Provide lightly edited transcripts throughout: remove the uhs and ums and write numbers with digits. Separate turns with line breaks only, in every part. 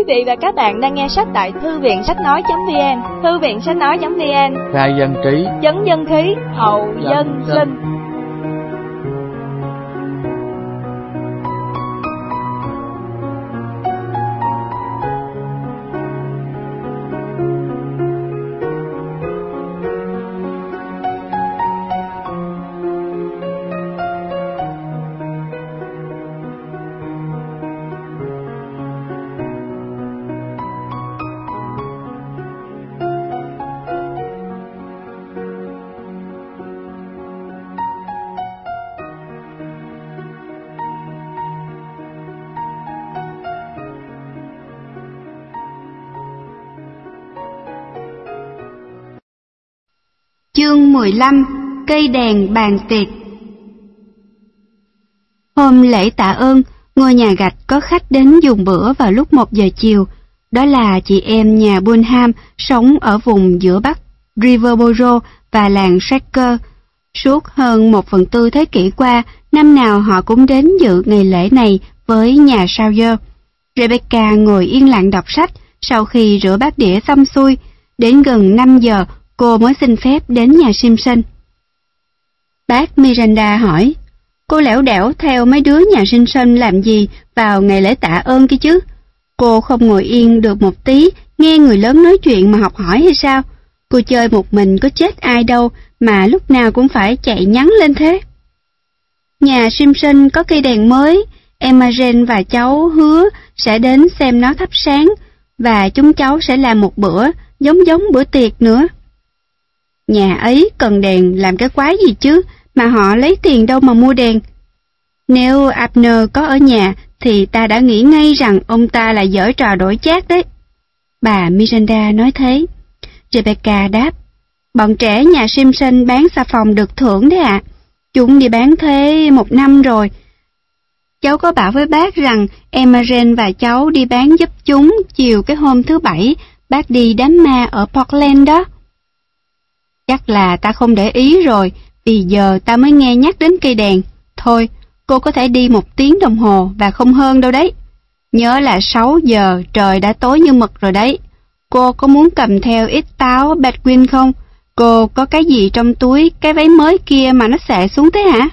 Quý vị và các bạn đang nghe sách tại Thư viện Sách Nói.vn. Thư viện Sách Nói.vn,
khai dân trí,
chấn dân khí, hậu dân sinh.
Chương 15. Cây đèn bàn tiệc. Hôm lễ tạ ơn, ngôi nhà gạch có khách đến dùng bữa vào lúc 1 giờ chiều. Đó là chị em nhà Bunham sống ở vùng giữa Bắc Riverboro và làng Shaker. Suốt hơn 1/4 thế kỷ qua, năm nào họ cũng đến dự ngày lễ này với nhà Sawyer. Rebecca ngồi yên lặng đọc sách sau khi rửa bát đĩa xong xuôi. Đến gần 5 giờ, cô mới xin phép đến nhà Simpson. Bác Miranda hỏi, cô lẻo đẻo theo mấy đứa nhà Simpson làm gì vào ngày lễ tạ ơn kia chứ? Cô không ngồi yên được một tí, nghe người lớn nói chuyện mà học hỏi hay sao? Cô chơi một mình có chết ai đâu mà lúc nào cũng phải chạy nhắn lên thế. Nhà Simpson có cây đèn mới, Emma Jane và cháu hứa sẽ đến xem nó thắp sáng, và chúng cháu sẽ làm một bữa giống bữa tiệc nữa. Nhà ấy cần đèn làm cái quái gì chứ, mà họ lấy tiền đâu mà mua đèn. Nếu Abner có ở nhà thì ta đã nghĩ ngay rằng ông ta là giở trò đổi chác đấy. Bà Miranda nói thế. Rebecca đáp, bọn trẻ nhà Simpson bán xà phòng được thưởng đấy ạ. Chúng đi bán thế 1 năm rồi. Cháu có bảo với bác rằng Emma Jane và cháu đi bán giúp chúng chiều cái hôm thứ Bảy bác đi đám ma ở Portland đó. Chắc là ta không để ý rồi, vì giờ ta mới nghe nhắc đến cây đèn. Thôi, cô có thể đi 1 tiếng đồng hồ và không hơn đâu đấy. Nhớ là 6 giờ trời đã tối như mực rồi đấy. Cô có muốn cầm theo ít táo Bedouin không? Cô có cái gì trong túi cái váy mới kia mà nó xệ xuống thế hả?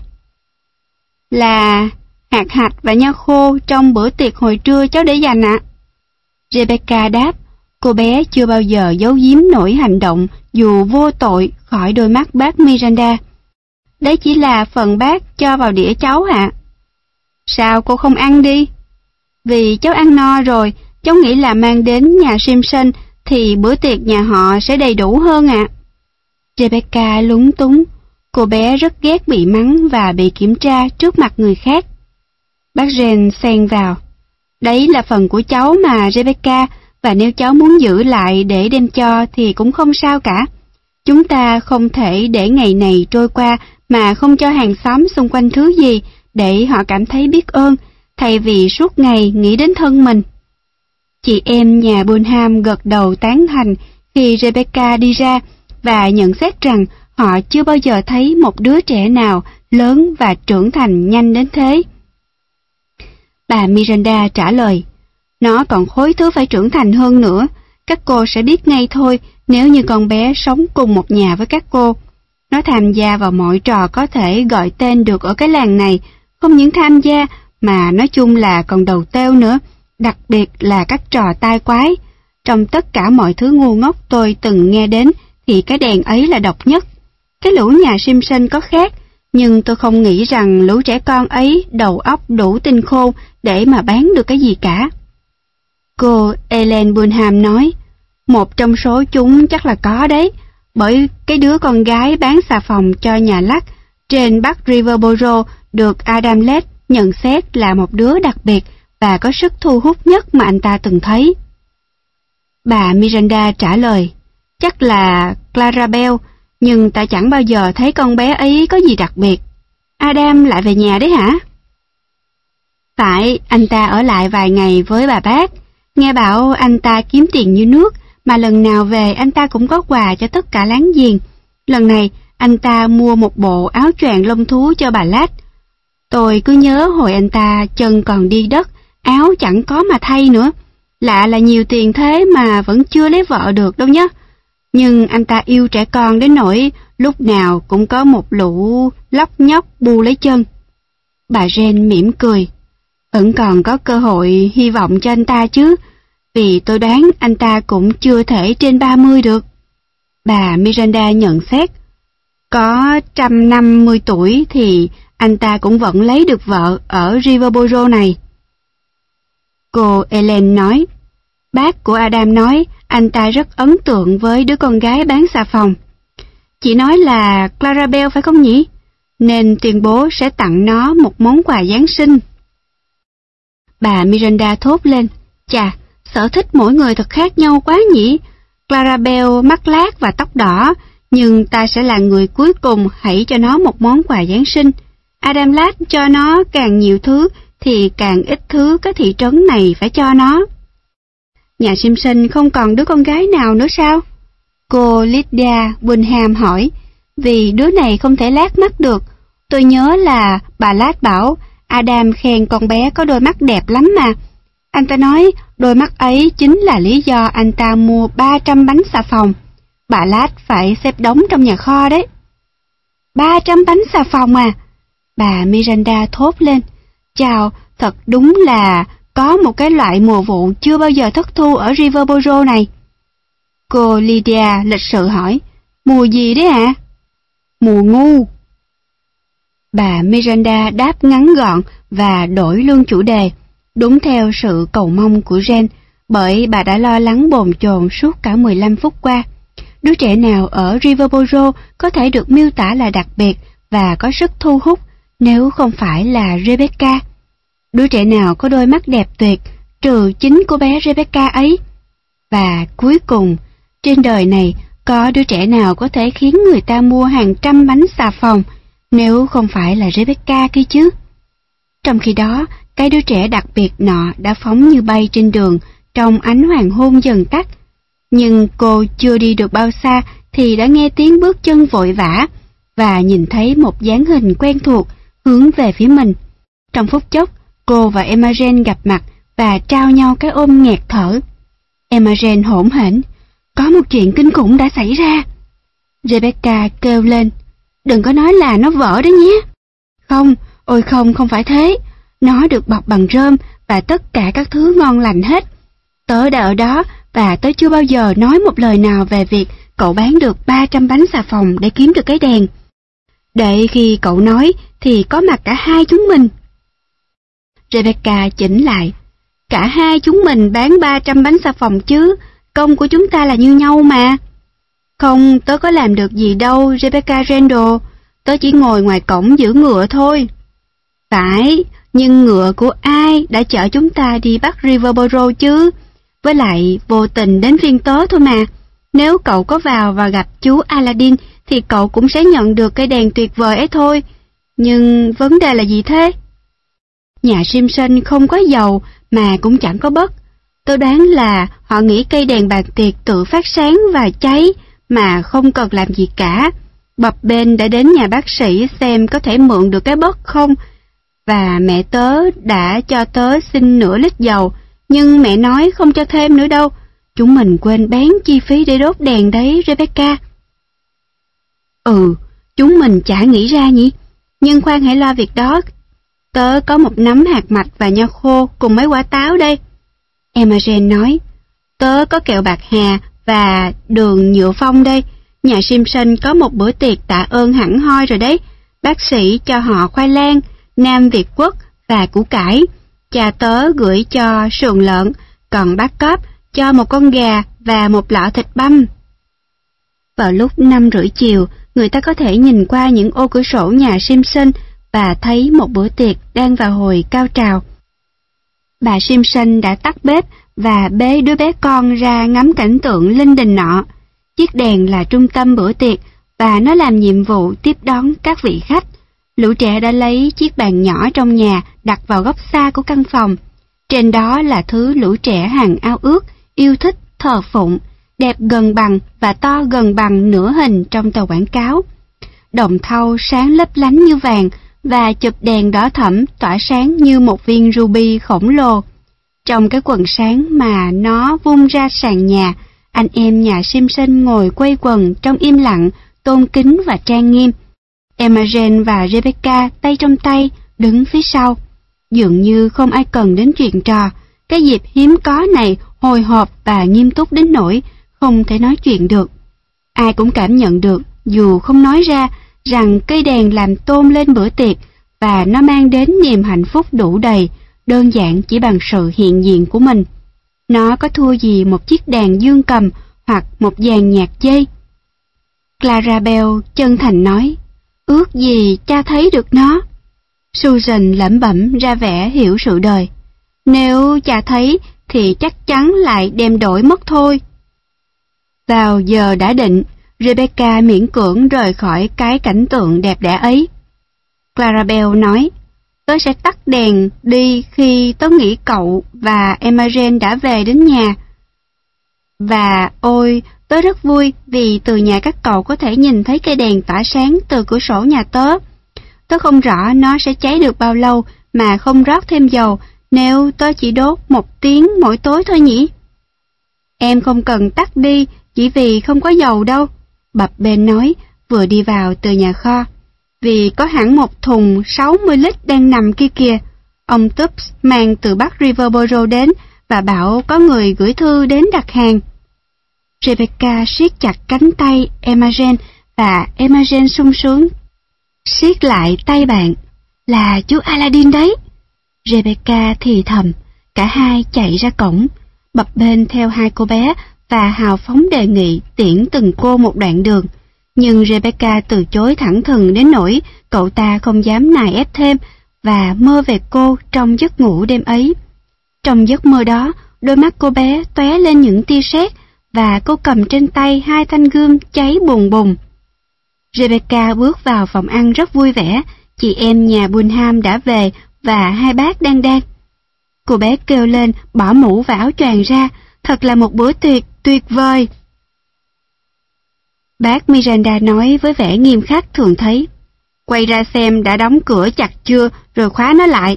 Là hạt hạch và nho khô trong bữa tiệc hồi trưa cháu để dành ạ. Rebecca đáp. Cô bé chưa bao giờ giấu giếm nổi hành động dù vô tội khỏi đôi mắt bác Miranda. Đấy chỉ là phần bác cho vào đĩa cháu ạ. Sao cô không ăn đi? Vì cháu ăn no rồi, cháu nghĩ là mang đến nhà Simpson thì bữa tiệc nhà họ sẽ đầy đủ hơn ạ. Rebecca lúng túng. Cô bé rất ghét bị mắng và bị kiểm tra trước mặt người khác. Bác Jane xen vào. Đấy là phần của cháu mà Rebecca, và nếu cháu muốn giữ lại để đem cho thì cũng không sao cả. Chúng ta không thể để ngày này trôi qua mà không cho hàng xóm xung quanh thứ gì để họ cảm thấy biết ơn, thay vì suốt ngày nghĩ đến thân mình. Chị em nhà Bunham gật đầu tán thành khi Rebecca đi ra và nhận xét rằng họ chưa bao giờ thấy một đứa trẻ nào lớn và trưởng thành nhanh đến thế. Bà Miranda trả lời, nó còn khối thứ phải trưởng thành hơn nữa. Các cô sẽ biết ngay thôi nếu như con bé sống cùng một nhà với các cô. Nó tham gia vào mọi trò có thể gọi tên được ở cái làng này. Không những tham gia mà nói chung là còn đầu têu nữa. Đặc biệt là các trò tai quái. Trong tất cả mọi thứ ngu ngốc tôi từng nghe đến thì cái đèn ấy là độc nhất. Cái lũ nhà Simpson có khác, nhưng tôi không nghĩ rằng lũ trẻ con ấy đầu óc đủ tinh khôn để mà bán được cái gì cả. Cô Ellen Bunham nói, một trong số chúng chắc là có đấy, bởi cái đứa con gái bán xà phòng cho nhà lắc trên Bắc Riverboro được Adam Lett nhận xét là một đứa đặc biệt và có sức thu hút nhất mà anh ta từng thấy. Bà Miranda trả lời, chắc là Clarabelle, nhưng ta chẳng bao giờ thấy con bé ấy có gì đặc biệt. Adam lại về nhà đấy hả? Phải, anh ta ở lại vài ngày với bà bác. Nghe bảo anh ta kiếm tiền như nước, mà lần nào về anh ta cũng có quà cho tất cả láng giềng. Lần này, anh ta mua một bộ áo choàng lông thú cho bà Lách. Tôi cứ nhớ hồi anh ta chân còn đi đất, áo chẳng có mà thay nữa. Lạ là nhiều tiền thế mà vẫn chưa lấy vợ được đâu nhá. Nhưng anh ta yêu trẻ con đến nỗi lúc nào cũng có một lũ lóc nhóc bu lấy chân. Bà Jane mỉm cười. Vẫn còn có cơ hội hy vọng cho anh ta chứ, vì tôi đoán anh ta cũng chưa thể trên 30 được. Bà Miranda nhận xét. Có 150 tuổi thì anh ta cũng vẫn lấy được vợ ở Riverboro này. Cô Ellen nói. Bác của Adam nói anh ta rất ấn tượng với đứa con gái bán xà phòng. Chị nói là Clarabelle phải không nhỉ? Nên tuyên bố sẽ tặng nó một món quà Giáng sinh. Bà Miranda thốt lên. Chà, sở thích mỗi người thật khác nhau quá nhỉ. Clarabelle mắt lác và tóc đỏ, nhưng ta sẽ là người cuối cùng hãy cho nó một món quà Giáng sinh. Adam Ladd cho nó càng nhiều thứ thì càng ít thứ cái thị trấn này phải cho nó. Nhà Simpson không còn đứa con gái nào nữa sao? Cô Lydia Bunham hỏi. Vì đứa này không thể lác mắt được. Tôi nhớ là bà Ladd bảo Adam khen con bé có đôi mắt đẹp lắm mà. Anh ta nói đôi mắt ấy chính là lý do anh ta mua 300 bánh xà phòng. Bà Ladd phải xếp đống trong nhà kho đấy. 300 bánh xà phòng à? Bà Miranda thốt lên. Chào, thật đúng là có một cái loại mùa vụ chưa bao giờ thất thu ở Riverboro này. Cô Lydia lịch sự hỏi. Mùa gì đấy ạ? Mùa ngu. Bà Miranda đáp ngắn gọn và đổi luôn chủ đề, đúng theo sự cầu mong của Jen, bởi bà đã lo lắng bồn chồn suốt cả 15 phút qua. Đứa trẻ nào ở Riverboro có thể được miêu tả là đặc biệt và có sức thu hút nếu không phải là Rebecca? Đứa trẻ nào có đôi mắt đẹp tuyệt trừ chính cô bé Rebecca ấy? Và cuối cùng, trên đời này có đứa trẻ nào có thể khiến người ta mua hàng trăm bánh xà phòng nếu không phải là Rebecca kia chứ? Trong khi đó, cái đứa trẻ đặc biệt nọ đã phóng như bay trên đường trong ánh hoàng hôn dần tắt. Nhưng cô chưa đi được bao xa thì đã nghe tiếng bước chân vội vã và nhìn thấy một dáng hình quen thuộc hướng về phía mình. Trong phút chốc, cô và Emma Jane gặp mặt và trao nhau cái ôm nghẹt thở. Emma Jane hỗn hển. Có một chuyện kinh khủng đã xảy ra. Rebecca kêu lên. Đừng có nói là nó vỡ đấy nhé. Không, ôi không, không phải thế. Nó được bọc bằng rơm và tất cả các thứ ngon lành hết. Tớ đã ở đó và tớ chưa bao giờ nói một lời nào về việc cậu bán được 300 bánh xà phòng để kiếm được cái đèn. Để khi cậu nói thì có mặt cả hai chúng mình. Rebecca chỉnh lại. Cả hai chúng mình bán 300 bánh xà phòng chứ, công của chúng ta là như nhau mà. Không, tớ có làm được gì đâu, Rebecca Randall. Tớ chỉ ngồi ngoài cổng giữ ngựa thôi. Phải, nhưng ngựa của ai đã chở chúng ta đi bắt Riverboro chứ? Với lại vô tình đến phiên tớ thôi mà. Nếu cậu có vào và gặp chú Aladdin thì cậu cũng sẽ nhận được cây đèn tuyệt vời ấy thôi. Nhưng vấn đề là gì thế? Nhà Simpson không có dầu mà cũng chẳng có bất. Tôi đoán là họ nghĩ cây đèn bàn tiệc tự phát sáng và cháy mà không cần làm gì cả. Bập bênh đã đến nhà bác sĩ xem có thể mượn được cái bất không. Và mẹ tớ đã cho tớ xin nửa lít dầu, nhưng mẹ nói không cho thêm nữa đâu. Chúng mình quên bén chi phí để đốt đèn đấy, Rebecca. Chúng mình chả nghĩ ra nhỉ. Nhưng khoan hãy lo việc đó. Tớ có một nắm hạt mạch và nho khô cùng mấy quả táo đây. Emma Jane nói. Tớ có kẹo bạc hà và đường nhựa phong đây. Nhà Simpson có một bữa tiệc tạ ơn hẳn hoi rồi đấy. Bác sĩ cho họ khoai lang, Nam Việt Quốc và củ cải. Cha tớ gửi cho sườn lợn, còn bác Cóp cho một con gà và một lọ thịt băm. Vào lúc 5:30 chiều, người ta có thể nhìn qua những ô cửa sổ nhà Simpson và thấy một bữa tiệc đang vào hồi cao trào. Bà Simpson đã tắt bếp và bế đứa bé con ra ngắm cảnh tượng linh đình nọ. Chiếc đèn là trung tâm bữa tiệc và nó làm nhiệm vụ tiếp đón các vị khách. Lũ trẻ đã lấy chiếc bàn nhỏ trong nhà đặt vào góc xa của căn phòng. Trên đó là thứ lũ trẻ hằng ao ước, yêu thích, thờ phụng, đẹp gần bằng và to gần bằng nửa hình trong tờ quảng cáo. Đồng thau sáng lấp lánh như vàng và chụp đèn đỏ thẫm tỏa sáng như một viên ruby khổng lồ. Trong cái quần sáng mà nó vung ra sàn nhà, anh em nhà Simpson ngồi quây quần trong im lặng, tôn kính và trang nghiêm. Emma Jane và Rebecca tay trong tay, đứng phía sau. Dường như không ai cần đến chuyện trò. Cái dịp hiếm có này hồi hộp và nghiêm túc đến nỗi không thể nói chuyện được. Ai cũng cảm nhận được, dù không nói ra, rằng cây đèn làm tôn lên bữa tiệc và nó mang đến niềm hạnh phúc đủ đầy, đơn giản chỉ bằng sự hiện diện của mình. Nó có thua gì một chiếc đàn dương cầm hoặc một dàn nhạc dây? Clara Bell chân thành nói, ước gì cha thấy được nó. Susan lẩm bẩm ra vẻ hiểu sự đời. Nếu cha thấy thì chắc chắn lại đem đổi mất thôi. Vào giờ đã định, Rebecca miễn cưỡng rời khỏi cái cảnh tượng đẹp đẽ ấy. Clara Bell nói, tớ sẽ tắt đèn đi khi tớ nghĩ cậu và Emma Jane đã về đến nhà. Và ôi, tớ rất vui vì từ nhà các cậu có thể nhìn thấy cây đèn tỏa sáng từ cửa sổ nhà tớ. Tớ không rõ nó sẽ cháy được bao lâu mà không rót thêm dầu nếu tớ chỉ đốt 1 tiếng mỗi tối thôi nhỉ? Em không cần tắt đi chỉ vì không có dầu đâu, Bập Ben nói, vừa đi vào từ nhà kho. Vì có hẳn một thùng 60 lít đang nằm kia kìa. Ông Tubbs mang từ Bắc Riverboro đến và bảo có người gửi thư đến đặt hàng. Rebecca siết chặt cánh tay Emma Jane và Emma Jane sung sướng siết lại tay bạn. Là chú Aladdin đấy. Rebecca thì thầm. Cả hai chạy ra cổng. Bập Ben theo hai cô bé và hào phóng đề nghị tiễn từng cô một đoạn đường. Nhưng Rebecca từ chối thẳng thừng đến nỗi cậu ta không dám nài ép thêm và mơ về cô trong giấc ngủ đêm ấy. Trong giấc mơ đó, đôi mắt cô bé tóe lên những tia sét và cô cầm trên tay 2 thanh gươm cháy bùng bùng. Rebecca bước vào phòng ăn rất vui vẻ, chị em nhà Bunham đã về và 2 bác đang đan. Cô bé kêu lên bỏ mũ và áo choàng ra, thật là một bữa tiệc tuyệt vời. Bác Miranda nói với vẻ nghiêm khắc thường thấy, quay ra xem đã đóng cửa chặt chưa rồi khóa nó lại.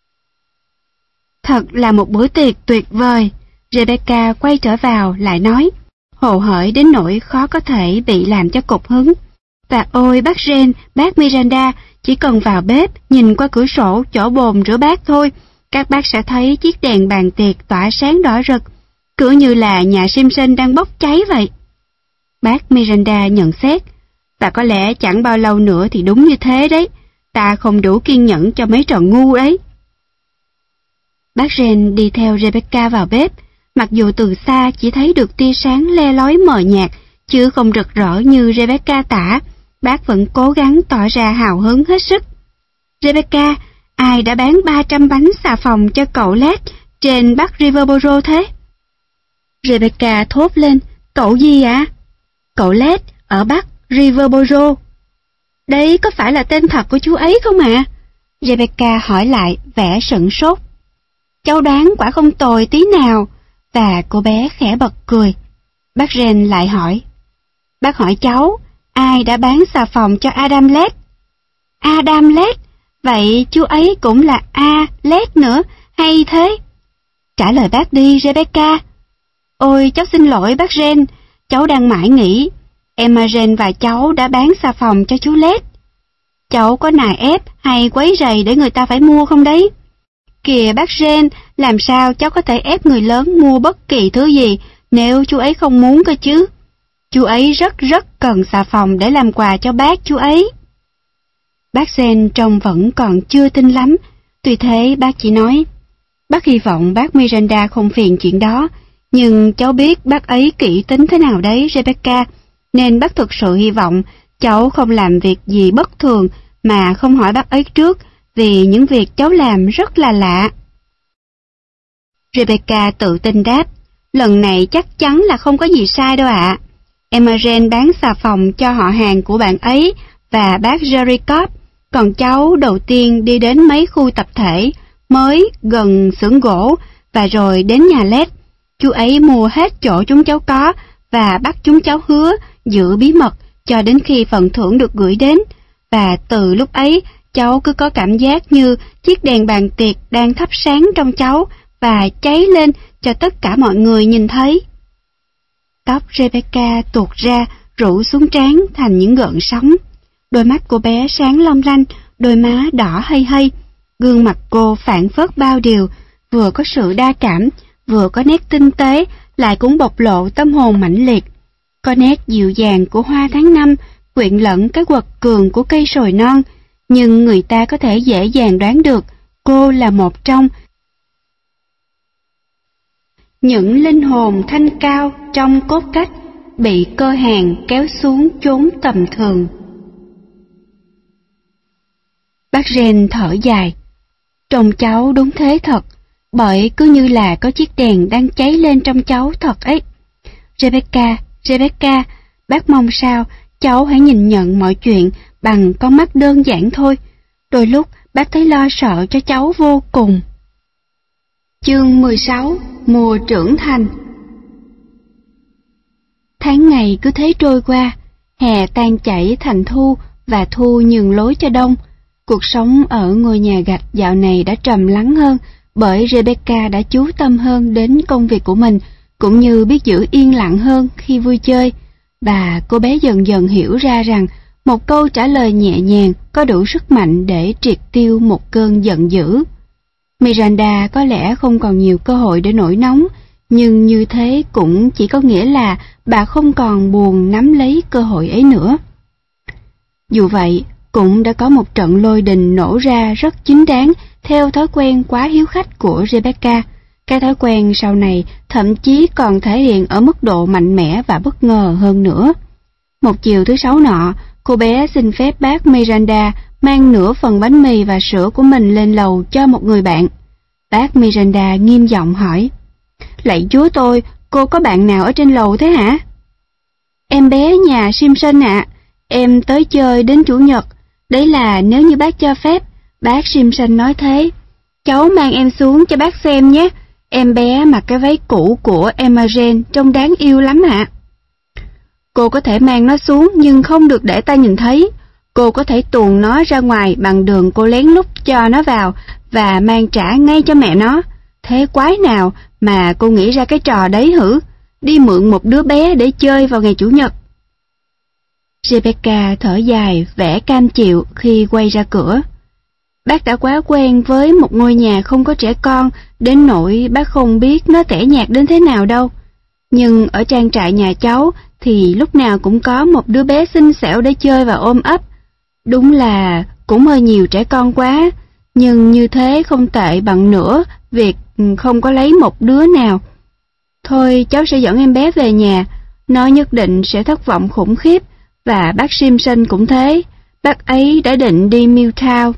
Thật là một bữa tiệc tuyệt vời, Rebecca quay trở vào lại nói, hồ hởi đến nỗi khó có thể bị làm cho cục hứng. Và ôi bác Jane, bác Miranda, chỉ cần vào bếp nhìn qua cửa sổ chỗ bồn rửa bát thôi, các bác sẽ thấy chiếc đèn bàn tiệc tỏa sáng đỏ rực, cứ như là nhà Simpson đang bốc cháy vậy. Bác Miranda nhận xét, và có lẽ chẳng bao lâu nữa thì đúng như thế đấy, ta không đủ kiên nhẫn cho mấy trò ngu ấy. Bác Jane đi theo Rebecca vào bếp, mặc dù từ xa chỉ thấy được tia sáng le lói mờ nhạt, chứ không rực rỡ như Rebecca tả, bác vẫn cố gắng tỏ ra hào hứng hết sức. Rebecca, ai đã bán 300 bánh xà phòng cho cậu Led trên Bắc Riverboro thế? Rebecca thốt lên, cậu gì ạ? Cậu Led ở Bắc Riverboro. Đấy có phải là tên thật của chú ấy không ạ? Rebecca hỏi lại vẻ sửng sốt. Cháu đoán quả không tồi tí nào. Và cô bé khẽ bật cười. Bác Jane lại hỏi. Bác hỏi cháu, ai đã bán xà phòng cho Adam Led? Adam Led? Vậy chú ấy cũng là A. Led nữa, hay thế? Trả lời bác đi, Rebecca. Ôi, cháu xin lỗi bác Jane, cháu đang mãi nghĩ. Emma Jane và cháu đã bán xà phòng cho chú Led. Cháu có nài ép hay quấy rầy để người ta phải mua không đấy? Kìa bác Jane, làm sao cháu có thể ép người lớn mua bất kỳ thứ gì nếu chú ấy không muốn cơ chứ? Chú ấy rất cần xà phòng để làm quà cho bác chú ấy. Bác Jane trông vẫn còn chưa tin lắm, tuy thế bác chỉ nói, bác hy vọng bác Miranda không phiền chuyện đó, nhưng cháu biết bác ấy kỹ tính thế nào đấy Rebecca, nên bác thực sự hy vọng cháu không làm việc gì bất thường mà không hỏi bác ấy trước, vì những việc cháu làm rất là lạ. Rebecca tự tin đáp, lần này chắc chắn là không có gì sai đâu ạ. Emma Jane bán xà phòng cho họ hàng của bạn ấy và bác Jerry Cobb, còn cháu đầu tiên đi đến mấy khu tập thể mới gần xưởng gỗ và rồi đến nhà Led. Chú ấy mua hết chỗ chúng cháu có và bắt chúng cháu hứa giữ bí mật cho đến khi phần thưởng được gửi đến, và từ lúc ấy cháu cứ có cảm giác như chiếc đèn bàn tiệc đang thắp sáng trong cháu và cháy lên cho tất cả mọi người nhìn thấy. Tóc Rebecca tuột ra, rủ xuống trán thành những gợn sóng. Đôi mắt cô bé sáng long lanh, đôi má đỏ hây hây. Gương mặt cô phảng phất bao điều, vừa có sự đa cảm, vừa có nét tinh tế, lại cũng bộc lộ tâm hồn mãnh liệt. Có nét dịu dàng của hoa tháng năm, quyện lẫn cái quật cường của cây sồi non, nhưng người ta có thể dễ dàng đoán được cô là một trong những linh hồn thanh cao trong cốt cách, bị cơ hàn kéo xuống chốn tầm thường. Bác Ren thở dài. Trông cháu đúng thế thật, bởi cứ như là có chiếc đèn đang cháy lên trong cháu thật ấy. Rebecca, bác mong sao cháu hãy nhìn nhận mọi chuyện bằng con mắt đơn giản thôi. Đôi lúc bác thấy lo sợ cho cháu vô cùng. Chương 16. Mùa trưởng thành. Tháng ngày cứ thế trôi qua, hè tan chảy thành thu và thu nhường lối cho đông. Cuộc sống ở ngôi nhà gạch dạo này đã trầm lắng hơn, bởi Rebecca đã chú tâm hơn đến công việc của mình, cũng như biết giữ yên lặng hơn khi vui chơi. Và cô bé dần dần hiểu ra rằng một câu trả lời nhẹ nhàng có đủ sức mạnh để triệt tiêu một cơn giận dữ. Miranda có lẽ không còn nhiều cơ hội để nổi nóng, nhưng như thế cũng chỉ có nghĩa là bà không còn buồn nắm lấy cơ hội ấy nữa. Dù vậy, cũng đã có một trận lôi đình nổ ra rất chính đáng theo thói quen quá hiếu khách của Rebecca. Cái thói quen sau này thậm chí còn thể hiện ở mức độ mạnh mẽ và bất ngờ hơn nữa. Một chiều thứ Sáu nọ, cô bé xin phép bác Miranda mang nửa phần bánh mì và sữa của mình lên lầu cho một người bạn. Bác Miranda nghiêm giọng hỏi: "Lạy Chúa tôi, cô có bạn nào ở trên lầu thế hả?" "Em bé nhà Simpson ạ, em tới chơi đến Chủ nhật, đấy là nếu như bác cho phép." Bác Simpson nói thế. "Cháu mang em xuống cho bác xem nhé, em bé mặc cái váy cũ của Emma Jane trông đáng yêu lắm ạ." "Cô có thể mang nó xuống nhưng không được để ta nhìn thấy. Cô có thể tuồn nó ra ngoài bằng đường cô lén lút cho nó vào và mang trả ngay cho mẹ nó. Thế quái nào mà cô nghĩ ra cái trò đấy hử? Đi mượn một đứa bé để chơi vào ngày Chủ nhật." Rebecca thở dài, vẻ cam chịu khi quay ra cửa. Bác đã quá quen với một ngôi nhà không có trẻ con, đến nỗi bác không biết nó tẻ nhạt đến thế nào đâu. Nhưng ở trang trại nhà cháu thì lúc nào cũng có một đứa bé xinh xẻo để chơi và ôm ấp. Đúng là cũng hơi nhiều trẻ con quá, nhưng như thế không tệ bằng nữa việc không có lấy một đứa nào. Thôi cháu sẽ dẫn em bé về nhà, nó nhất định sẽ thất vọng khủng khiếp, và bác Simpson cũng thế, bác ấy đã định đi Milltown.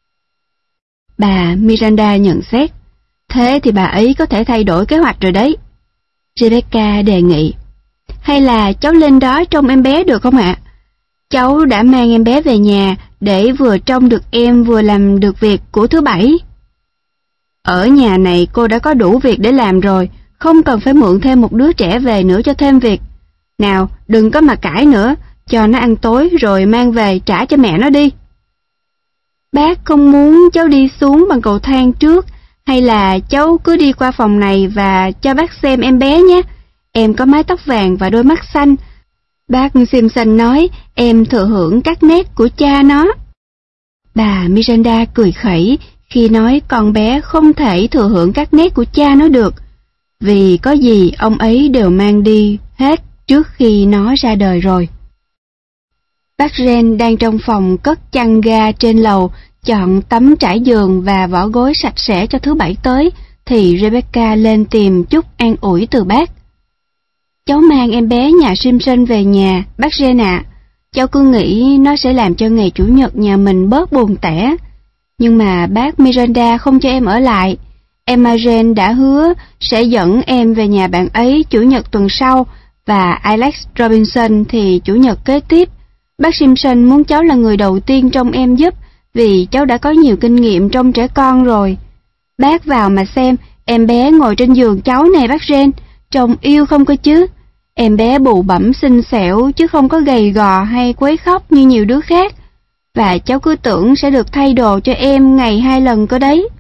Bà Miranda nhận xét: "Thế thì bà ấy có thể thay đổi kế hoạch rồi đấy." Rebecca đề nghị: "Hay là cháu lên đó trông em bé được không ạ? Cháu đã mang em bé về nhà để vừa trông được em vừa làm được việc của thứ Bảy." "Ở nhà này cô đã có đủ việc để làm rồi, không cần phải mượn thêm một đứa trẻ về nữa cho thêm việc. Nào, đừng có mà cãi nữa, cho nó ăn tối rồi mang về trả cho mẹ nó đi." "Bác không muốn cháu đi xuống bằng cầu thang trước, hay là cháu cứ đi qua phòng này và cho bác xem em bé nhé. Em có mái tóc vàng và đôi mắt xanh. Bác Simpson nói em thừa hưởng các nét của cha nó." Bà Miranda cười khẩy khi nói con bé không thể thừa hưởng các nét của cha nó được, vì có gì ông ấy đều mang đi hết trước khi nó ra đời rồi. Bác Ren đang trong phòng cất chăn ga trên lầu, chọn tấm trải giường và vỏ gối sạch sẽ cho thứ Bảy tới, thì Rebecca lên tìm chút an ủi từ bác. "Cháu mang em bé nhà Simpson về nhà, bác Ren ạ. Cháu cứ nghĩ nó sẽ làm cho ngày Chủ nhật nhà mình bớt buồn tẻ. Nhưng mà bác Miranda không cho em ở lại. Emma Jane đã hứa sẽ dẫn em về nhà bạn ấy Chủ nhật tuần sau, và Alex Robinson thì Chủ nhật kế tiếp. Bác Simpson muốn cháu là người đầu tiên trông em giúp, vì cháu đã có nhiều kinh nghiệm trông trẻ con rồi. Bác vào mà xem, em bé ngồi trên giường cháu này bác Ren, trông yêu không cơ chứ. Em bé bụ bẫm xinh xẻo chứ không có gầy gò hay quấy khóc như nhiều đứa khác. Và cháu cứ tưởng sẽ được thay đồ cho em ngày 2 lần cơ đấy.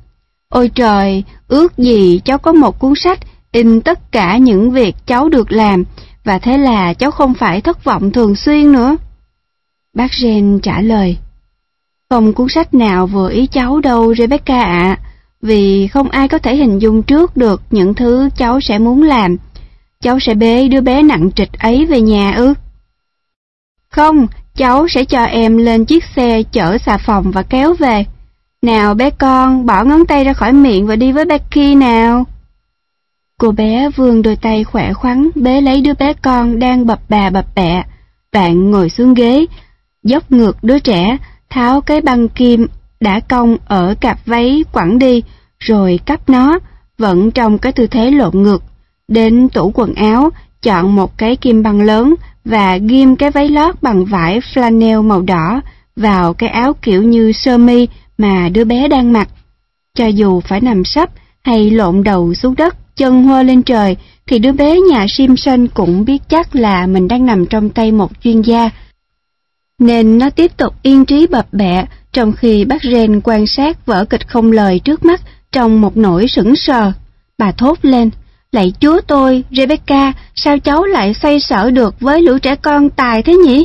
Ôi trời, ước gì cháu có một cuốn sách in tất cả những việc cháu được làm, và thế là cháu không phải thất vọng thường xuyên nữa. Bác Jen trả lời, không cuốn sách nào vừa ý cháu đâu Rebecca ạ, vì không ai có thể hình dung trước được những thứ cháu sẽ muốn làm. Cháu sẽ bế đứa bé nặng trịch ấy về nhà ư? Không, cháu sẽ cho em lên chiếc xe chở xà phòng và kéo về. Nào bé con, bỏ ngón tay ra khỏi miệng và đi với Becky nào. Cô bé vươn đôi tay khỏe khoắn bế lấy đứa bé con đang bập bẹ. Bạn ngồi xuống ghế, dốc ngược đứa trẻ, tháo cái băng kim đã cong ở cặp váy quẳng đi, rồi cắp nó, vẫn trong cái tư thế lộn ngược, đến tủ quần áo, chọn một cái kim băng lớn và ghim cái váy lót bằng vải flannel màu đỏ vào cái áo kiểu như sơ mi mà đứa bé đang mặc. Cho dù phải nằm sấp hay lộn đầu xuống đất, chân huơ lên trời, thì đứa bé nhà Simpson cũng biết chắc là mình đang nằm trong tay một chuyên gia. Nên nó tiếp tục yên trí bập bẹ, trong khi bác Jen quan sát vở kịch không lời trước mắt trong một nỗi sững sờ. Bà thốt lên, lạy Chúa tôi, Rebecca, sao cháu lại xoay sở được với lũ trẻ con tài thế nhỉ?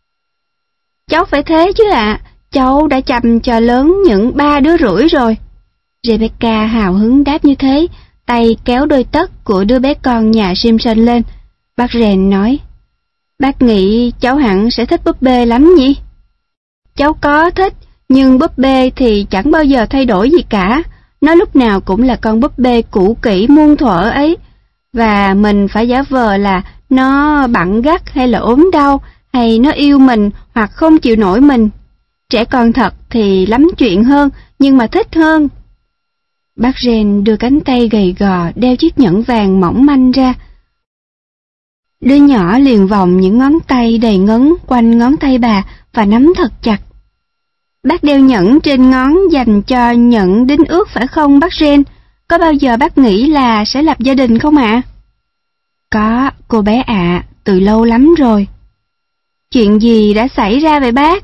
Cháu phải thế chứ ạ, cháu đã chăm cho lớn những 3 đứa rưỡi rồi. Rebecca hào hứng đáp như thế, tay kéo đôi tất của đứa bé con nhà Simpson lên. Bác Jen nói, bác nghĩ cháu hẳn sẽ thích búp bê lắm nhỉ? Cháu có thích, nhưng búp bê thì chẳng bao giờ thay đổi gì cả. Nó lúc nào cũng là con búp bê cũ kỹ muôn thuở ấy. Và mình phải giả vờ là nó bặn gắt hay là ốm đau, hay nó yêu mình hoặc không chịu nổi mình. Trẻ con thật thì lắm chuyện hơn, nhưng mà thích hơn. Bác Jen đưa cánh tay gầy gò đeo chiếc nhẫn vàng mỏng manh ra. Đứa nhỏ liền vòng những ngón tay đầy ngấn quanh ngón tay bà và nắm thật chặt. Bác đeo nhẫn trên ngón dành cho nhẫn đính ước phải không bác Jen? Có bao giờ bác nghĩ là sẽ lập gia đình không ạ? Có, cô bé ạ, từ lâu lắm rồi. Chuyện gì đã xảy ra vậy bác?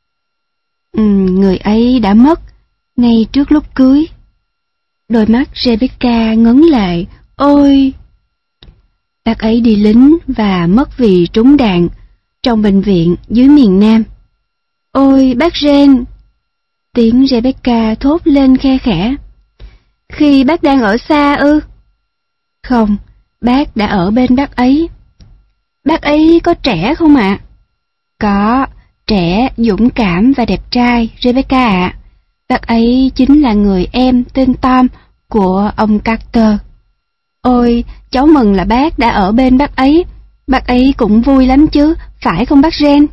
Người ấy đã mất, ngay trước lúc cưới. Đôi mắt Rebecca ngấn lệ, ôi! Bác ấy đi lính và mất vì trúng đạn, trong bệnh viện dưới miền Nam. Ôi, bác Jen! Tiếng Rebecca thốt lên khe khẽ. Khi bác đang ở xa ư? Không, bác đã ở bên bác ấy. Bác ấy có trẻ không ạ? Có, trẻ, dũng cảm và đẹp trai, Rebecca ạ. Bác ấy chính là người em tên Tom của ông Carter. Ôi, cháu mừng là bác đã ở bên bác ấy. Bác ấy cũng vui lắm chứ, phải không bác Jen?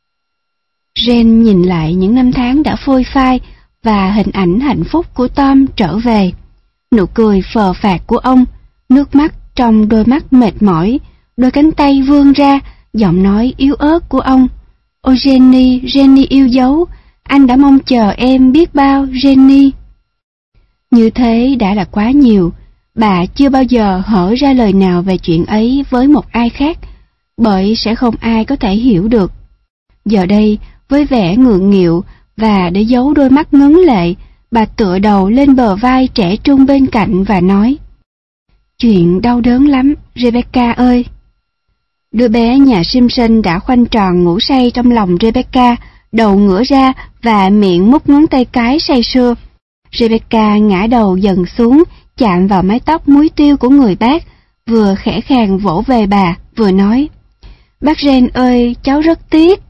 Jen nhìn lại những năm tháng đã phôi phai và hình ảnh hạnh phúc của Tom trở về. Nụ cười phờ phạc của ông, nước mắt trong đôi mắt mệt mỏi, đôi cánh tay vươn ra, giọng nói yếu ớt của ông. Ôi Jenny, Jenny yêu dấu, anh đã mong chờ em biết bao, Jenny. Như thế đã là quá nhiều, bà chưa bao giờ hở ra lời nào về chuyện ấy với một ai khác, bởi sẽ không ai có thể hiểu được. Giờ đây, với vẻ ngượng nghịu và để giấu đôi mắt ngấn lệ, bà tựa đầu lên bờ vai trẻ trung bên cạnh và nói, chuyện đau đớn lắm, Rebecca ơi. Đứa bé nhà Simpson đã khoanh tròn ngủ say trong lòng Rebecca, đầu ngửa ra và miệng mút ngón tay cái say sưa. Rebecca ngã đầu dần xuống, chạm vào mái tóc muối tiêu của người bác, vừa khẽ khàng vỗ về bà, vừa nói, bác Jen ơi, cháu rất tiếc.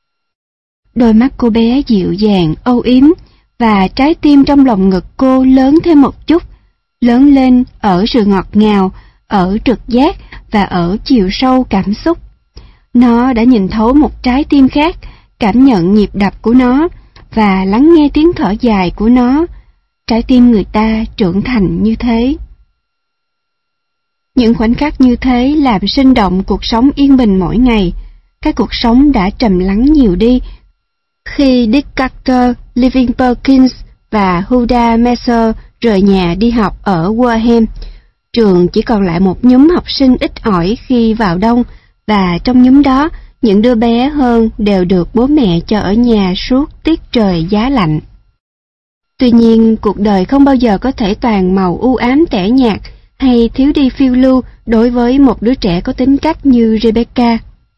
Đôi mắt cô bé dịu dàng, âu yếm, và trái tim trong lòng ngực cô lớn thêm một chút, lớn lên ở sự ngọt ngào, ở trực giác và ở chiều sâu cảm xúc. Nó đã nhìn thấu một trái tim khác, cảm nhận nhịp đập của nó, và lắng nghe tiếng thở dài của nó. Trái tim người ta trưởng thành như thế. Những khoảnh khắc như thế làm sinh động cuộc sống yên bình mỗi ngày. Cái cuộc sống đã trầm lắng nhiều đi khi Dick Carter, Living Perkins và Huda Mercer rời nhà đi học ở Wareham. Trường chỉ còn lại một nhóm học sinh ít ỏi khi vào đông, và trong nhóm đó, những đứa bé hơn đều được bố mẹ cho ở nhà suốt tiết trời giá lạnh. Tuy nhiên, cuộc đời không bao giờ có thể toàn màu u ám tẻ nhạt hay thiếu đi phiêu lưu đối với một đứa trẻ có tính cách như Rebecca.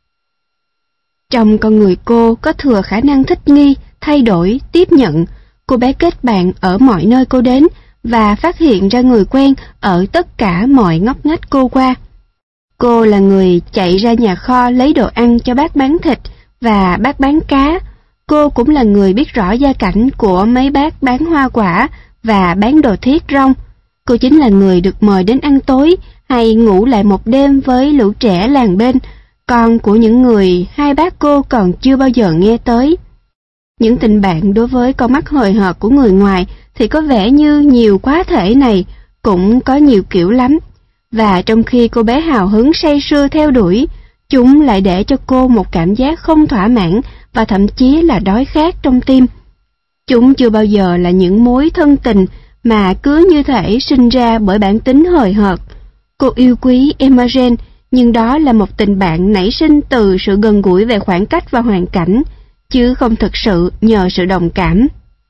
Trong con người cô có thừa khả năng thích nghi, thay đổi, tiếp nhận. Cô bé kết bạn ở mọi nơi cô đến và phát hiện ra người quen ở tất cả mọi ngóc ngách cô qua. Cô là người chạy ra nhà kho lấy đồ ăn cho bác bán thịt và bác bán cá. Cô cũng là người biết rõ gia cảnh của mấy bác bán hoa quả và bán đồ thiết rong. Cô chính là người được mời đến ăn tối hay ngủ lại một đêm với lũ trẻ làng bên, con của những người hai bác cô còn chưa bao giờ nghe tới. Những tình bạn đối với con mắt hời hợt của người ngoài thì có vẻ như nhiều quá thể này, cũng có nhiều kiểu lắm. Và trong khi cô bé hào hứng say sưa theo đuổi, chúng lại để cho cô một cảm giác không thỏa mãn và thậm chí là đói khát trong tim. Chúng chưa bao giờ là những mối thân tình mà cứ như thể sinh ra bởi bản tính hời hợt. Cô yêu quý Emma Jane, nhưng đó là một tình bạn nảy sinh từ sự gần gũi về khoảng cách và hoàn cảnh, chứ không thực sự nhờ sự đồng cảm.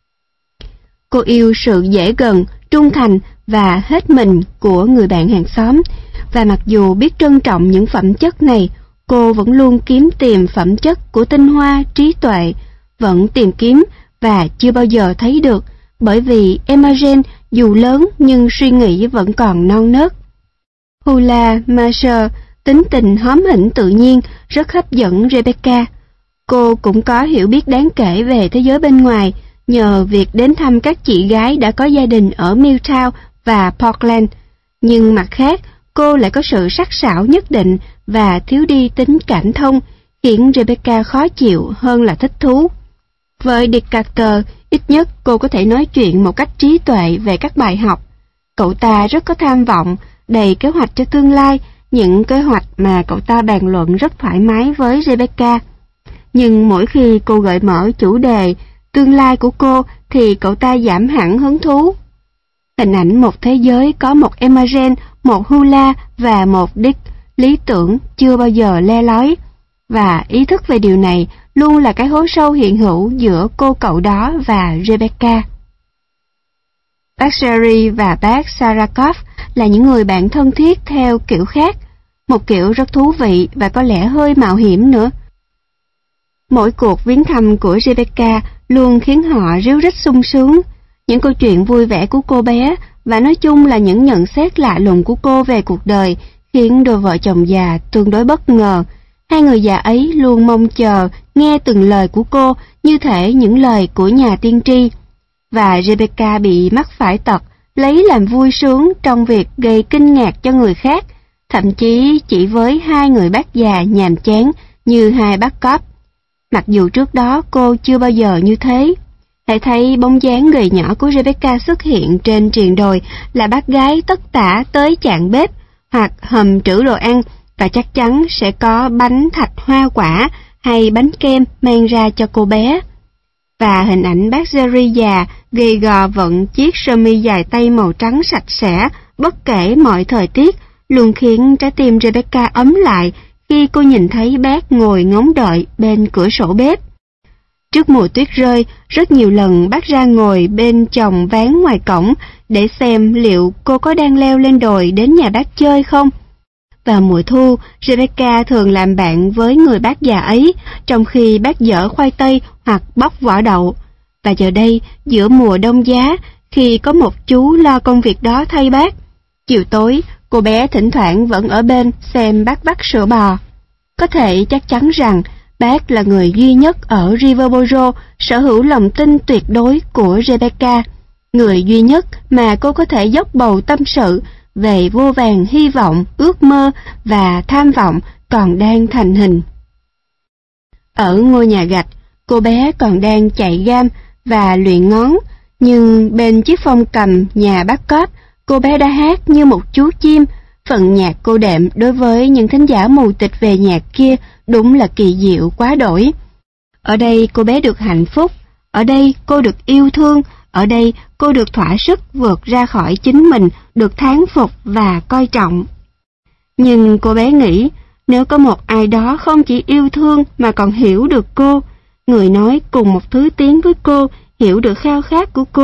Cô yêu sự dễ gần, trung thành và hết mình của người bạn hàng xóm, và mặc dù biết trân trọng những phẩm chất này, cô vẫn luôn kiếm tìm phẩm chất của tinh hoa, trí tuệ, vẫn tìm kiếm và chưa bao giờ thấy được, bởi vì Emma Jane dù lớn nhưng suy nghĩ vẫn còn non nớt. Hula Marshall tính tình hóm hỉnh tự nhiên, rất hấp dẫn Rebecca. Cô cũng có hiểu biết đáng kể về thế giới bên ngoài nhờ việc đến thăm các chị gái đã có gia đình ở Milltown và Portland. Nhưng mặt khác, cô lại có sự sắc sảo nhất định và thiếu đi tính cảm thông, khiến Rebecca khó chịu hơn là thích thú. Với Dick Carter, ít nhất cô có thể nói chuyện một cách trí tuệ về các bài học. Cậu ta rất có tham vọng, đầy kế hoạch cho tương lai, những kế hoạch mà cậu ta bàn luận rất thoải mái với Rebecca. Nhưng mỗi khi cô gợi mở chủ đề tương lai của cô thì cậu ta giảm hẳn hứng thú. Hình ảnh một thế giới có một Emma Jane, một Hula và một Dick lý tưởng chưa bao giờ le lói, và ý thức về điều này luôn là cái hố sâu hiện hữu giữa cô cậu đó và Rebecca. Bác Sherry và bác Sarakov là những người bạn thân thiết theo kiểu khác, một kiểu rất thú vị và có lẽ hơi mạo hiểm nữa. Mỗi cuộc viếng thăm của Rebecca luôn khiến họ ríu rít sung sướng. Những câu chuyện vui vẻ của cô bé và nói chung là những nhận xét lạ lùng của cô về cuộc đời khiến đôi vợ chồng già tương đối bất ngờ. Hai người già ấy luôn mong chờ nghe từng lời của cô như thể những lời của nhà tiên tri. Và Rebecca bị mắc phải tật lấy làm vui sướng trong việc gây kinh ngạc cho người khác, thậm chí chỉ với hai người bác già nhàm chán như hai bác cóp. Mặc dù trước đó cô chưa bao giờ như thế. Hãy thấy bóng dáng gầy nhỏ của Rebecca xuất hiện trên triền đồi là bác gái tất tả tới chạn bếp hoặc hầm trữ đồ ăn, và chắc chắn sẽ có bánh thạch hoa quả hay bánh kem mang ra cho cô bé. Và hình ảnh bác Jerry già gầy gò vận chiếc sơ mi dài tay màu trắng sạch sẽ bất kể mọi thời tiết luôn khiến trái tim Rebecca ấm lại khi cô nhìn thấy bác ngồi ngóng đợi bên cửa sổ bếp. Trước mùa tuyết rơi, rất nhiều lần bác ra ngồi bên chồng ván ngoài cổng để xem liệu cô có đang leo lên đồi đến nhà bác chơi không. Vào mùa thu, Rebecca thường làm bạn với người bác già ấy, trong khi bác dỡ khoai tây hoặc bóc vỏ đậu. Và giờ đây, giữa mùa đông giá, khi có một chú lo công việc đó thay bác, chiều tối, cô bé thỉnh thoảng vẫn ở bên xem bác vắt sữa bò. Có thể chắc chắn rằng bác là người duy nhất ở Riverboro sở hữu lòng tin tuyệt đối của Rebecca, người duy nhất mà cô có thể dốc bầu tâm sự về vô vàn hy vọng, ước mơ và tham vọng còn đang thành hình. Ở ngôi nhà gạch, cô bé còn đang chạy gam và luyện ngón, nhưng bên chiếc phong cầm nhà bác cóp, cô bé đã hát như một chú chim. Phần nhạc cô đệm đối với những thính giả mù tịch về nhạc kia đúng là kỳ diệu quá đổi. Ở đây cô bé được hạnh phúc, ở đây cô được yêu thương, ở đây cô được thỏa sức vượt ra khỏi chính mình, được thán phục và coi trọng. Nhưng cô bé nghĩ, nếu có một ai đó không chỉ yêu thương mà còn hiểu được cô, người nói cùng một thứ tiếng với cô, hiểu được khao khát của cô,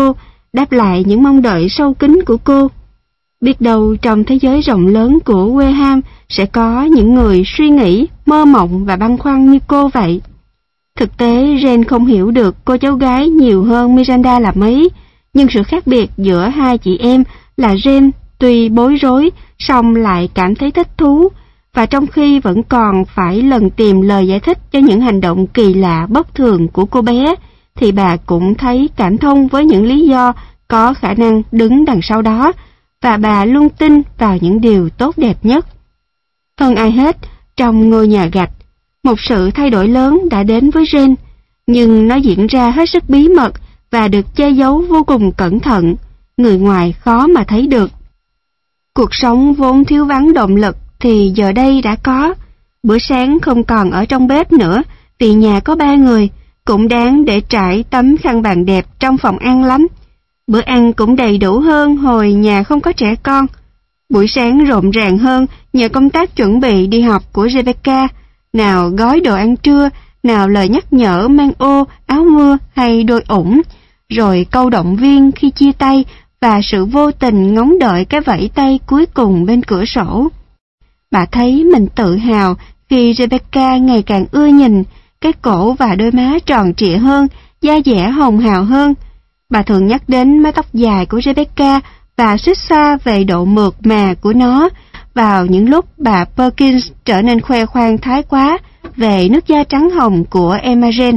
đáp lại những mong đợi sâu kín của cô. Biết đâu trong thế giới rộng lớn của Wareham sẽ có những người suy nghĩ, mơ mộng và băn khoăn như cô vậy. Thực tế, Jane không hiểu được cô cháu gái nhiều hơn Miranda là mấy, nhưng sự khác biệt giữa hai chị em là Jane tuy bối rối, song lại cảm thấy thích thú, và trong khi vẫn còn phải lần tìm lời giải thích cho những hành động kỳ lạ bất thường của cô bé, thì bà cũng thấy cảm thông với những lý do có khả năng đứng đằng sau đó, và bà luôn tin vào những điều tốt đẹp nhất. Hơn ai hết, trong ngôi nhà gạch, một sự thay đổi lớn đã đến với Jane, nhưng nó diễn ra hết sức bí mật và được che giấu vô cùng cẩn thận, người ngoài khó mà thấy được. Cuộc sống vốn thiếu vắng động lực thì giờ đây đã có. Bữa sáng không còn ở trong bếp nữa vì nhà có 3 người, cũng đáng để trải tấm khăn bàn đẹp trong phòng ăn lắm. Bữa ăn cũng đầy đủ hơn hồi nhà không có trẻ con. Buổi sáng rộn ràng hơn nhờ công tác chuẩn bị đi học của Rebecca, nào gói đồ ăn trưa, nào lời nhắc nhở mang ô, áo mưa hay đôi ủng, rồi câu động viên khi chia tay và sự vô tình ngóng đợi cái vẫy tay cuối cùng bên cửa sổ. Bà thấy mình tự hào khi Rebecca ngày càng ưa nhìn, cái cổ và đôi má tròn trịa hơn, da dẻ hồng hào hơn. Bà thường nhắc đến mái tóc dài của Rebecca và suýt xoa về độ mượt mà của nó vào những lúc bà Perkins trở nên khoe khoang thái quá về nước da trắng hồng của Emma Jane.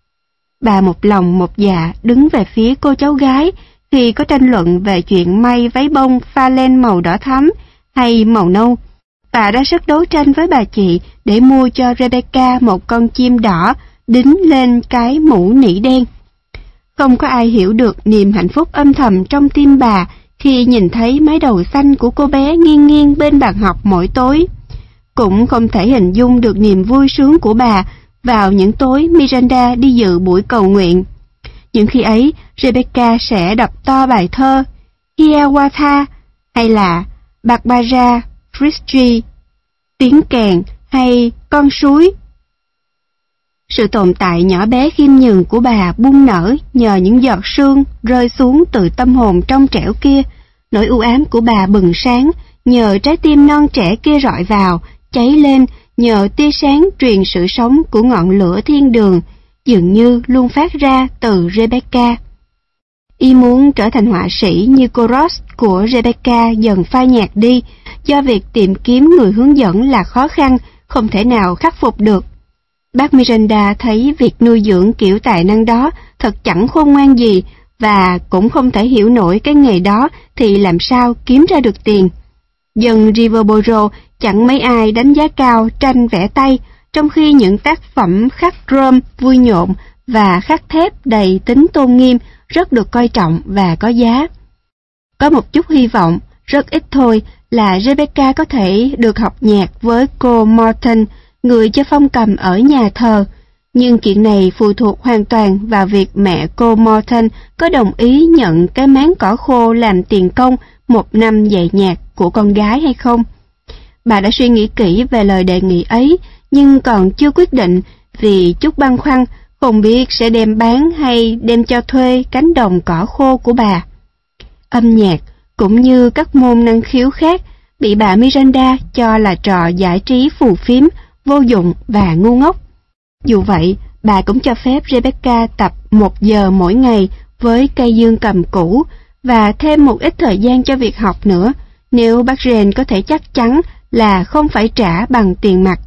Bà một lòng một dạ đứng về phía cô cháu gái khi có tranh luận về chuyện may váy bông pha len màu đỏ thắm hay màu nâu. Bà đã sức đấu tranh với bà chị để mua cho Rebecca một con chim đỏ đính lên cái mũ nỉ đen. Không có ai hiểu được niềm hạnh phúc âm thầm trong tim bà khi nhìn thấy mái đầu xanh của cô bé nghiêng nghiêng bên bàn học mỗi tối. Cũng không thể hình dung được niềm vui sướng của bà vào những tối Miranda đi dự buổi cầu nguyện. Những khi ấy, Rebecca sẽ đọc to bài thơ Hiawatha hay là Barbara Frisbee, tiếng kèn hay con suối. Sự tồn tại nhỏ bé khiêm nhường của bà bung nở nhờ những giọt sương rơi xuống từ tâm hồn trong trẻo kia. Nỗi u ám của bà bừng sáng nhờ trái tim non trẻ kia rọi vào, cháy lên nhờ tia sáng truyền sự sống của ngọn lửa thiên đường, dường như luôn phát ra từ Rebecca. Y muốn trở thành họa sĩ như cô Ross của Rebecca dần phai nhạt đi, do việc tìm kiếm người hướng dẫn là khó khăn, không thể nào khắc phục được. Bác Miranda thấy việc nuôi dưỡng kiểu tài năng đó thật chẳng khôn ngoan gì, và cũng không thể hiểu nổi cái nghề đó thì làm sao kiếm ra được tiền. Dân Riverboro chẳng mấy ai đánh giá cao tranh vẽ tay, trong khi những tác phẩm khắc rơm vui nhộn và khắc thép đầy tính tôn nghiêm rất được coi trọng và có giá. Có một chút hy vọng, rất ít thôi, là Rebecca có thể được học nhạc với cô Morton, người chơi phong cầm ở nhà thờ, nhưng chuyện này phụ thuộc hoàn toàn vào việc mẹ cô Morton có đồng ý nhận cái máng cỏ khô làm tiền công 1 năm dạy nhạc của con gái hay không. Bà đã suy nghĩ kỹ về lời đề nghị ấy, nhưng còn chưa quyết định vì chút băn khoăn không biết sẽ đem bán hay đem cho thuê cánh đồng cỏ khô của bà. Âm nhạc, cũng như các môn năng khiếu khác, bị bà Miranda cho là trò giải trí phù phiếm, vô dụng và ngu ngốc. Dù vậy, bà cũng cho phép Rebecca tập 1 giờ mỗi ngày với cây dương cầm cũ và thêm một ít thời gian cho việc học nữa, nếu bác Jane có thể chắc chắn là không phải trả bằng tiền mặt.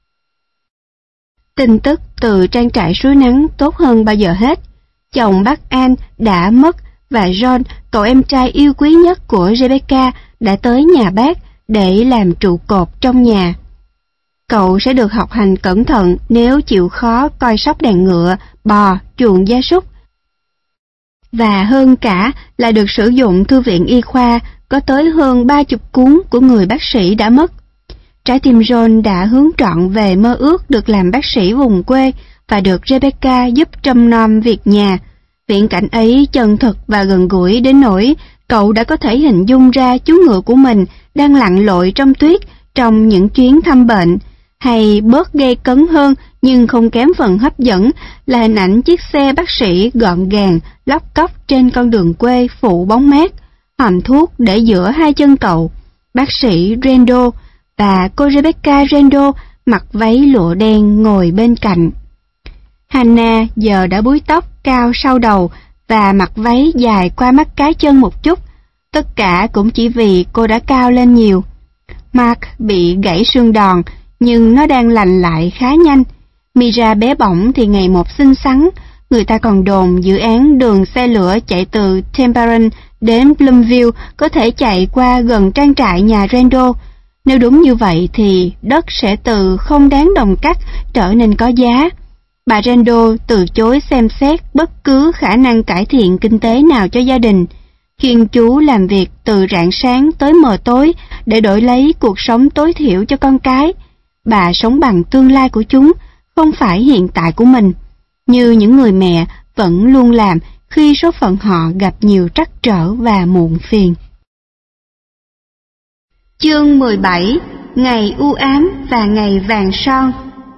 Tin tức từ trang trại suối nắng tốt hơn bao giờ hết. Chồng bác Anne đã mất và John, cậu em trai yêu quý nhất của Rebecca, đã tới nhà bác để làm trụ cột trong nhà. Cậu sẽ được học hành cẩn thận nếu chịu khó coi sóc đàn ngựa, bò, chuồng gia súc. Và hơn cả là được sử dụng thư viện y khoa có tới hơn 30 cuốn của người bác sĩ đã mất. Trái tim John đã hướng trọn về mơ ước được làm bác sĩ vùng quê và được Rebecca giúp trông nom việc nhà. Viễn cảnh ấy chân thực và gần gũi đến nỗi cậu đã có thể hình dung ra chú ngựa của mình đang lặn lội trong tuyết trong những chuyến thăm bệnh, hay bớt gây cấn hơn nhưng không kém phần hấp dẫn là hình ảnh chiếc xe bác sĩ gọn gàng, lóc cóc trên con đường quê phủ bóng mát, hòm thuốc để giữa hai chân cậu, bác sĩ Randall và cô Rebecca Randall mặc váy lụa đen ngồi bên cạnh. Hannah giờ đã búi tóc cao sau đầu và mặc váy dài qua mắt cá chân một chút, tất cả cũng chỉ vì cô đã cao lên nhiều. Mark bị gãy xương đòn, nhưng nó đang lành lại khá nhanh. Mira bé bỏng thì ngày một xinh xắn, người ta còn đồn dự án đường xe lửa chạy từ Temperance đến Plumville có thể chạy qua gần trang trại nhà Randall. Nếu đúng như vậy thì đất sẽ từ không đáng đồng cắt trở nên có giá. Bà Randall từ chối xem xét bất cứ khả năng cải thiện kinh tế nào cho gia đình, chuyên chú làm việc từ rạng sáng tới mờ tối để đổi lấy cuộc sống tối thiểu cho con cái. Bà sống bằng tương lai của chúng, không phải hiện tại của mình, như những người mẹ vẫn luôn làm khi số phận họ gặp nhiều trắc trở và muộn phiền. Chương 17: Ngày u ám và ngày vàng son.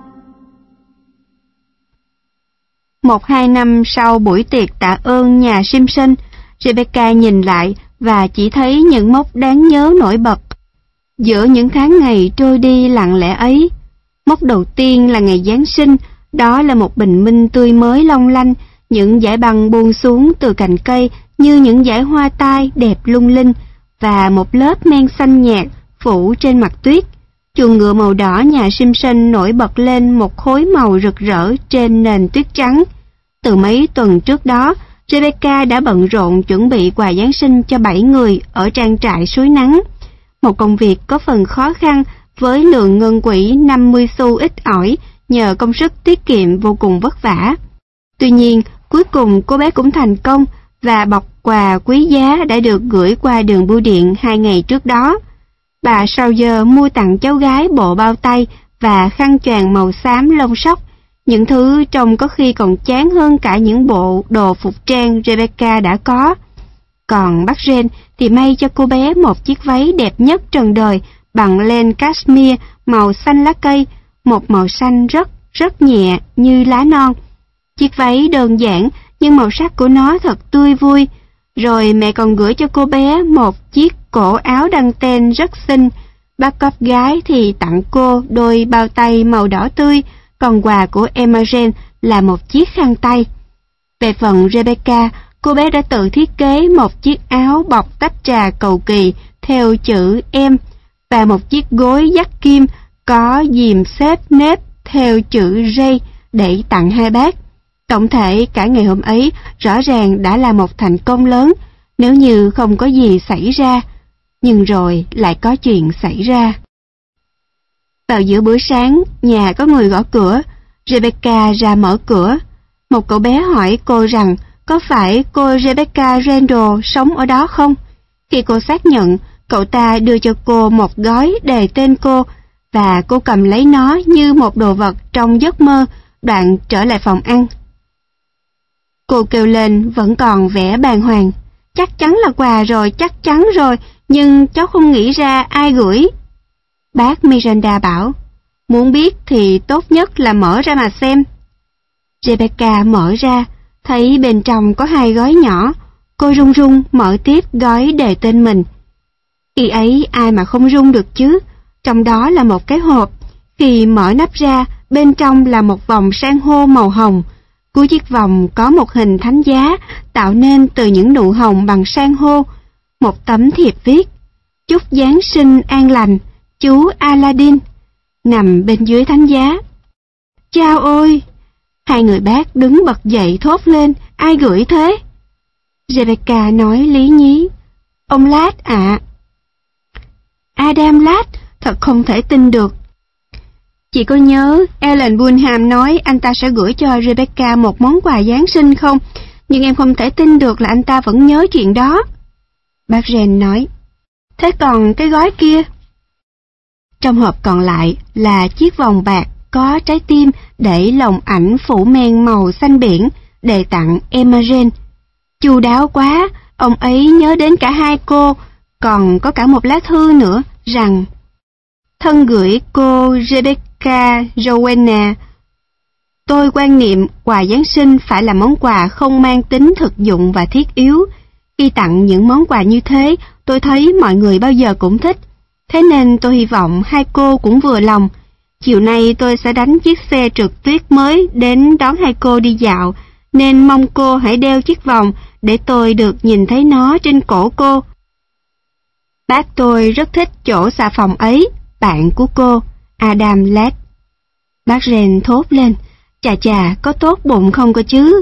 1-2 năm sau buổi tiệc tạ ơn nhà Simpson, Rebecca nhìn lại và chỉ thấy những mốc đáng nhớ nổi bật giữa những tháng ngày trôi đi lặng lẽ ấy. Mốc đầu tiên là ngày Giáng sinh, đó là một bình minh tươi mới long lanh, những dải băng buông xuống từ cành cây như những dải hoa tai đẹp lung linh, và một lớp men xanh nhạt phủ trên mặt tuyết. Chuồng ngựa màu đỏ nhà Simpson nổi bật lên một khối màu rực rỡ trên nền tuyết trắng. Từ mấy tuần trước đó, Rebecca đã bận rộn chuẩn bị quà Giáng sinh cho 7 người ở trang trại suối nắng. Một công việc có phần khó khăn với lượng ngân quỹ 50 xu ít ỏi nhờ công sức tiết kiệm vô cùng vất vả. Tuy nhiên, cuối cùng cô bé cũng thành công và bọc quà quý giá đã được gửi qua đường bưu điện 2 ngày trước đó. Bà Sawyer mua tặng cháu gái bộ bao tay và khăn choàng màu xám lông sóc, những thứ trông có khi còn chán hơn cả những bộ đồ phục trang Rebecca đã có. Còn bác Ren thì may cho cô bé một chiếc váy đẹp nhất trần đời bằng len cashmere màu xanh lá cây, một màu xanh rất nhẹ như lá non. Chiếc váy đơn giản nhưng màu sắc của nó thật tươi vui. Rồi mẹ còn gửi cho cô bé một chiếc cổ áo đăng ten rất xinh. Bác cóp gái thì tặng cô đôi bao tay màu đỏ tươi, còn quà của Emma Jane là một chiếc khăn tay. Về phần Rebecca, cô bé đã tự thiết kế một chiếc áo bọc tách trà cầu kỳ theo chữ M và một chiếc gối dắt kim có diềm xếp nếp theo chữ J để tặng hai bác. Tổng thể cả ngày hôm ấy rõ ràng đã là một thành công lớn nếu như không có gì xảy ra. Nhưng rồi lại có chuyện xảy ra. Vào giữa bữa sáng, nhà có người gõ cửa. Rebecca ra mở cửa. Một cậu bé hỏi cô rằng có phải cô Rebecca Randall sống ở đó không? Khi cô xác nhận, cậu ta đưa cho cô một gói đề tên cô và cô cầm lấy nó như một đồ vật trong giấc mơ, đoạn trở lại phòng ăn. Cô kêu lên vẫn còn vẻ bàng hoàng. Chắc chắn là quà rồi, chắc chắn rồi, nhưng cháu không nghĩ ra ai gửi. Bác Miranda bảo, muốn biết thì tốt nhất là mở ra mà xem. Rebecca mở ra, thấy bên trong có 2 gói nhỏ. Cô run run mở tiếp gói đề tên mình. Khi ấy ai mà không run được chứ, trong đó là một cái hộp. Khi mở nắp ra, bên trong là một vòng san hô màu hồng. Cuối chiếc vòng có một hình thánh giá tạo nên từ những nụ hồng bằng san hô. Một tấm thiệp viết, chúc Giáng sinh an lành, chú Aladdin, nằm bên dưới thánh giá. Chao ôi! 2 người bác đứng bật dậy thốt lên, ai gửi thế? Rebecca nói lý nhí, ông Ladd ạ. Adam Ladd, thật không thể tin được. Chị có nhớ Ellen Bunham nói anh ta sẽ gửi cho Rebecca một món quà Giáng sinh không? Nhưng em không thể tin được là anh ta vẫn nhớ chuyện đó. Bác Ren nói, thế còn cái gói kia? Trong hộp còn lại là chiếc vòng bạc có trái tim để lồng ảnh phủ men màu xanh biển để tặng Emma Jane. Chu đáo quá, ông ấy nhớ đến cả 2 cô, còn có cả một lá thư nữa rằng thân gửi cô Rebecca Rowena, Tôi quan niệm quà Giáng sinh phải là món quà không mang tính thực dụng và thiết yếu. Khi tặng những món quà như thế, tôi thấy mọi người bao giờ cũng thích. Thế nên tôi hy vọng hai cô cũng vừa lòng. Chiều nay tôi sẽ đánh chiếc xe trượt tuyết mới đến đón hai cô đi dạo, nên mong cô hãy đeo chiếc vòng để tôi được nhìn thấy nó trên cổ cô. Bác tôi rất thích chỗ xà phòng ấy, bạn của cô, Adam Ladd. Bác Ren thốt lên, chà chà, có tốt bụng không cơ chứ?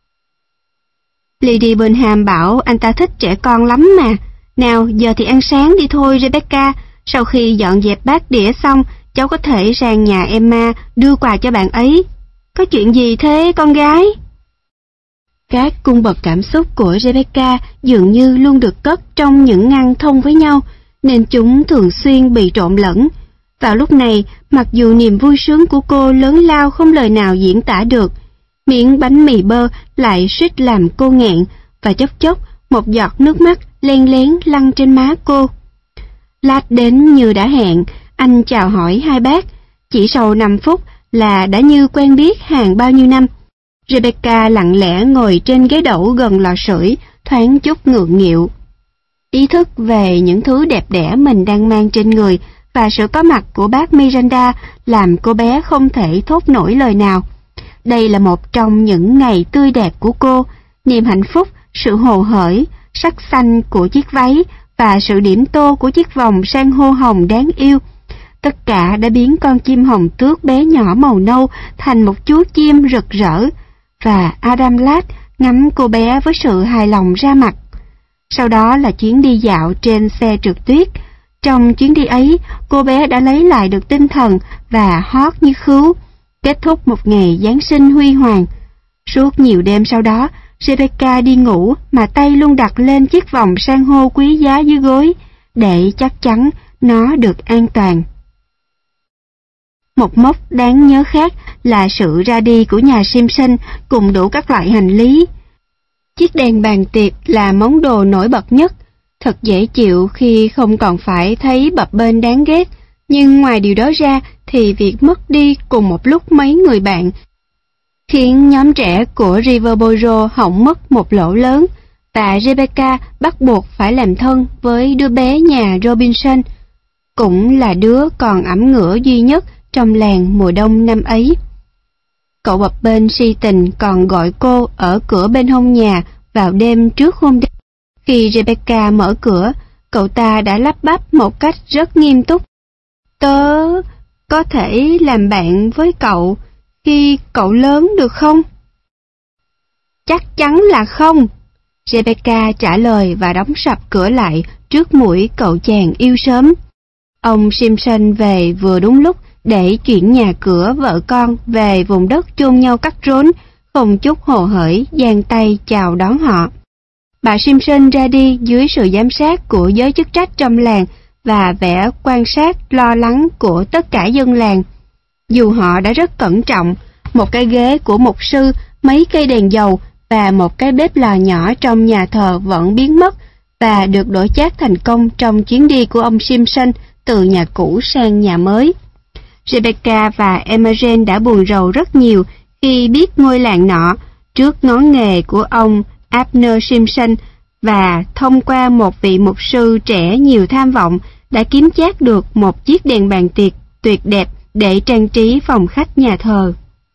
Lady Burnham bảo anh ta thích trẻ con lắm mà. Nào, giờ thì ăn sáng đi thôi Rebecca. Sau khi dọn dẹp bát đĩa xong, cháu có thể sang nhà Emma đưa quà cho bạn ấy. Có chuyện gì thế con gái? Các cung bậc cảm xúc của Rebecca dường như luôn được cất trong những ngăn thông với nhau, nên chúng thường xuyên bị trộn lẫn. Vào lúc này, mặc dù niềm vui sướng của cô lớn lao không lời nào diễn tả được, miếng bánh mì bơ lại suýt làm cô nghẹn, và chốc chốc một giọt nước mắt len lén lăn trên má cô. Ladd đến như đã hẹn, anh chào hỏi hai bác. Chỉ sau 5 phút là đã như quen biết hàng bao nhiêu năm. Rebecca lặng lẽ ngồi trên ghế đẩu gần lò sưởi, thoáng chút ngượng nghịu. Ý thức về những thứ đẹp đẽ mình đang mang trên người và sự có mặt của bác Miranda làm cô bé không thể thốt nổi lời nào. Đây là một trong những ngày tươi đẹp của cô, niềm hạnh phúc, sự hồ hởi, sắc xanh của chiếc váy và sự điểm tô của chiếc vòng san hô hồng đáng yêu. Tất cả đã biến con chim hồng tước bé nhỏ màu nâu thành một chú chim rực rỡ, và Adam Ladd ngắm cô bé với sự hài lòng ra mặt. Sau đó là chuyến đi dạo trên xe trượt tuyết. Trong chuyến đi ấy, cô bé đã lấy lại được tinh thần và hót như khứu, kết thúc một ngày Giáng sinh huy hoàng. Suốt nhiều đêm sau đó, Rebecca đi ngủ mà tay luôn đặt lên chiếc vòng san hô quý giá dưới gối, để chắc chắn nó được an toàn. Một mốc đáng nhớ khác là sự ra đi của nhà Simpson cùng đủ các loại hành lý. Chiếc đèn bàn tiệc là món đồ nổi bật nhất, thật dễ chịu khi không còn phải thấy bập bênh đáng ghét, nhưng ngoài điều đó ra thì việc mất đi cùng một lúc mấy người bạn khiến nhóm trẻ của Riverboro hỏng mất một lỗ lớn, và Rebecca bắt buộc phải làm thân với đứa bé nhà Robinson, cũng là đứa còn ẵm ngửa duy nhất trong làng mùa đông năm ấy. Cậu bập bênh si tình còn gọi cô ở cửa bên hông nhà vào đêm trước hôm đêm. Khi Rebecca mở cửa, cậu ta đã lắp bắp một cách rất nghiêm túc. Tớ có thể làm bạn với cậu khi cậu lớn được không? Chắc chắn là không, Rebecca trả lời và đóng sập cửa lại trước mũi cậu chàng yêu sớm. Ông Simpson về vừa đúng lúc để chuyển nhà cửa vợ con về vùng đất chôn nhau cắt rốn, không chút hồ hởi giang tay chào đón họ. Bà Simpson ra đi dưới sự giám sát của giới chức trách trong làng và vẻ quan sát lo lắng của tất cả dân làng. Dù họ đã rất cẩn trọng, một cái ghế của mục sư, mấy cây đèn dầu và một cái bếp lò nhỏ trong nhà thờ vẫn biến mất và được đổi chác thành công trong chuyến đi của ông Simpson từ nhà cũ sang nhà mới. Rebecca và Imogen đã buồn rầu rất nhiều khi biết ngôi làng nọ, trước ngón nghề của ông Abner Simpson và thông qua một vị mục sư trẻ nhiều tham vọng, đã kiếm chác được một chiếc đèn bàn tiệc tuyệt đẹp để trang trí phòng khách nhà thờ.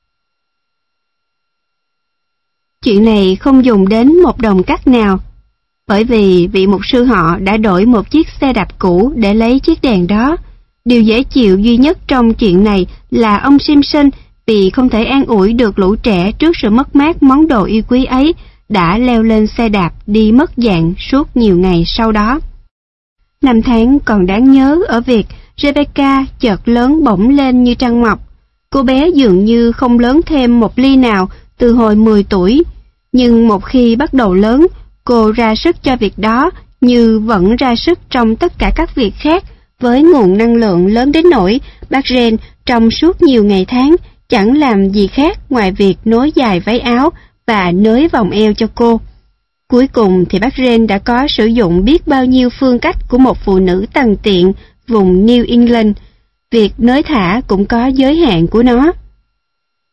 Chuyện này không dùng đến một đồng cắt nào, bởi vì vị mục sư họ đã đổi một chiếc xe đạp cũ để lấy chiếc đèn đó. Điều dễ chịu duy nhất trong chuyện này là ông Simpson, vì không thể an ủi được lũ trẻ trước sự mất mát món đồ yêu quý ấy, đã leo lên xe đạp đi mất dạng suốt nhiều ngày sau đó. Năm tháng còn đáng nhớ ở việc Rebecca chợt lớn bỗng lên như trăng mọc. Cô bé dường như không lớn thêm một ly nào từ hồi 10 tuổi, nhưng một khi bắt đầu lớn, cô ra sức cho việc đó như vẫn ra sức trong tất cả các việc khác, với nguồn năng lượng lớn đến nỗi bác Ren trong suốt nhiều ngày tháng chẳng làm gì khác ngoài việc nối dài váy áo và nới vòng eo cho cô. Cuối cùng thì bác Ren đã có sử dụng biết bao nhiêu phương cách của một phụ nữ tằn tiện vùng New England. Việc nới thả cũng có giới hạn của nó.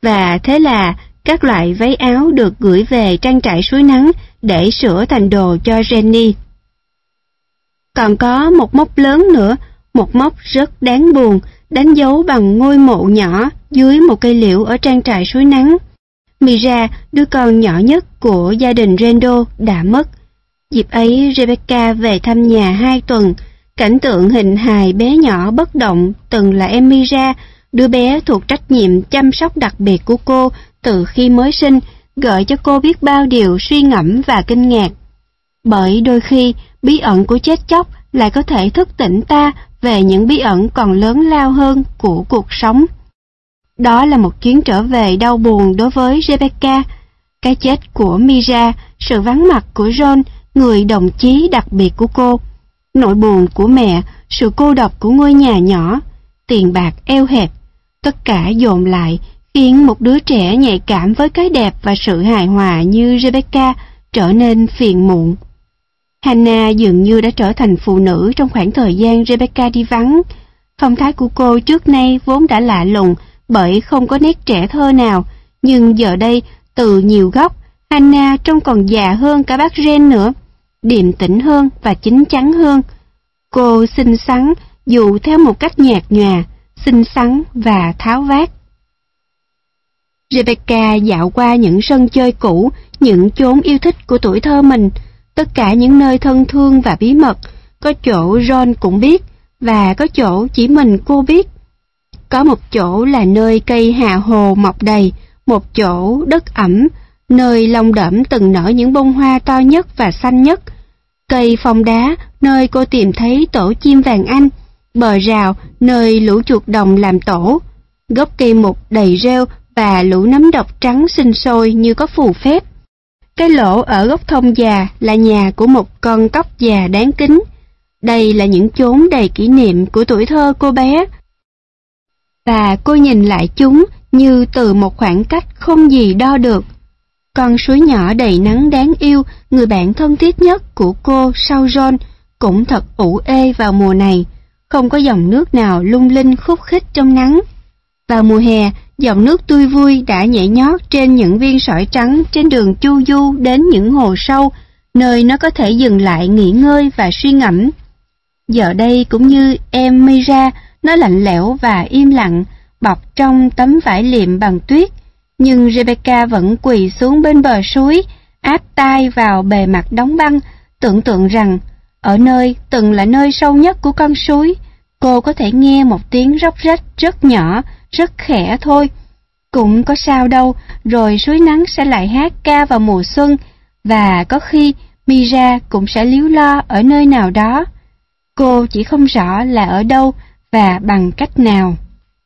và thế là các loại váy áo được gửi về trang trại suối nắng để sửa thành đồ cho Jenny. Còn có một mốc lớn nữa, một mốc rất đáng buồn, đánh dấu bằng ngôi mộ nhỏ dưới một cây liễu ở trang trại suối nắng. Mira, đứa con nhỏ nhất của gia đình Randall, đã mất. Dịp ấy Rebecca về thăm nhà 2 tuần, cảnh tượng hình hài bé nhỏ bất động từng là em Mira, đứa bé thuộc trách nhiệm chăm sóc đặc biệt của cô từ khi mới sinh, gợi cho cô biết bao điều suy ngẫm và kinh ngạc. Bởi đôi khi, bí ẩn của chết chóc lại có thể thức tỉnh ta về những bí ẩn còn lớn lao hơn của cuộc sống. Đó là một chuyến trở về đau buồn đối với Rebecca. Cái chết của Mira, sự vắng mặt của John, người đồng chí đặc biệt của cô, nỗi buồn của mẹ, sự cô độc của ngôi nhà nhỏ, tiền bạc eo hẹp, tất cả dồn lại khiến một đứa trẻ nhạy cảm với cái đẹp và sự hài hòa như Rebecca trở nên phiền muộn. Hannah dường như đã trở thành phụ nữ trong khoảng thời gian Rebecca đi vắng. Phong thái của cô trước nay vốn đã lạ lùng bởi không có nét trẻ thơ nào, nhưng giờ đây, từ nhiều góc, Hannah trông còn già hơn cả bác Ren nữa, điềm tĩnh hơn và chín chắn hơn. Cô xinh xắn dù theo một cách nhạt nhòa, xinh xắn và tháo vát. Rebecca dạo qua những sân chơi cũ, những chốn yêu thích của tuổi thơ mình, tất cả những nơi thân thương và bí mật, có chỗ John cũng biết, và có chỗ chỉ mình cô biết. Có một chỗ là nơi cây hà hồ mọc đầy, một chỗ đất ẩm, nơi lông đẫm từng nở những bông hoa to nhất và xanh nhất. Cây phong đá, nơi cô tìm thấy tổ chim vàng anh, bờ rào, nơi lũ chuột đồng làm tổ, gốc cây mục đầy rêu và lũ nấm độc trắng sinh sôi như có phù phép. Cái lỗ ở gốc thông già là nhà của một con cóc già đáng kính. Đây là những chốn đầy kỷ niệm của tuổi thơ cô bé. Và cô nhìn lại chúng như từ một khoảng cách không gì đo được. Con suối nhỏ đầy nắng đáng yêu, người bạn thân thiết nhất của cô sau John, cũng thật ủ ê vào mùa này, không có dòng nước nào lung linh khúc khích trong nắng. Vào mùa hè, dòng nước tươi vui đã nhảy nhót trên những viên sỏi trắng trên đường chu du đến những hồ sâu, nơi nó có thể dừng lại nghỉ ngơi và suy ngẫm. Giờ đây cũng như em Mira, nó lạnh lẽo và im lặng, bọc trong tấm vải liệm bằng tuyết, nhưng Rebecca vẫn quỳ xuống bên bờ suối, áp tai vào bề mặt đóng băng, tưởng tượng rằng ở nơi từng là nơi sâu nhất của con suối, cô có thể nghe một tiếng róc rách rất nhỏ, rất khẽ thôi. Cũng có sao đâu, rồi suối nắng sẽ lại hát ca vào mùa xuân, và có khi Mira cũng sẽ líu lo ở nơi nào đó. Cô chỉ không rõ là ở đâu và bằng cách nào.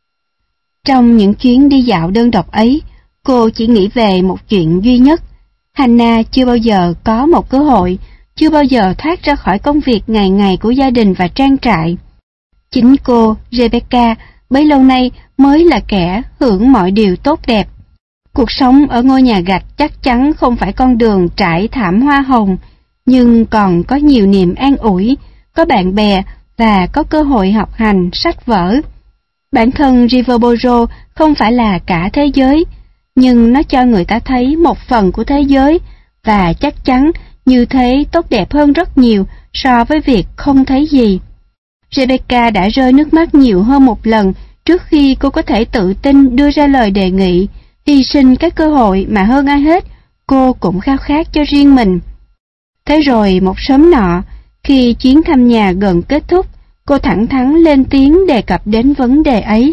Trong những chuyến đi dạo đơn độc ấy, cô chỉ nghĩ về một chuyện duy nhất. Hannah chưa bao giờ có một cơ hội, chưa bao giờ thoát ra khỏi công việc ngày ngày của gia đình và trang trại. Chính cô, Rebecca, bấy lâu nay mới là kẻ hưởng mọi điều tốt đẹp. Cuộc sống ở ngôi nhà gạch chắc chắn không phải con đường trải thảm hoa hồng, nhưng còn có nhiều niềm an ủi, có bạn bè và có cơ hội học hành, sách vở. Bản thân Riverboro không phải là cả thế giới, nhưng nó cho người ta thấy một phần của thế giới, và chắc chắn như thế tốt đẹp hơn rất nhiều so với việc không thấy gì. Rebecca đã rơi nước mắt nhiều hơn một lần trước khi cô có thể tự tin đưa ra lời đề nghị, hy sinh cái cơ hội mà hơn ai hết, cô cũng khao khát cho riêng mình. Thế rồi một sớm nọ, khi chuyến thăm nhà gần kết thúc, cô thẳng thắn lên tiếng đề cập đến vấn đề ấy.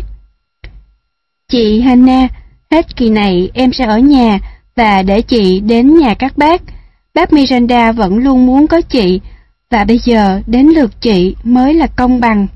Chị Hannah, hết kỳ này em sẽ ở nhà và để chị đến nhà các bác. Bác Miranda vẫn luôn muốn có chị, và bây giờ đến lượt chị mới là công bằng.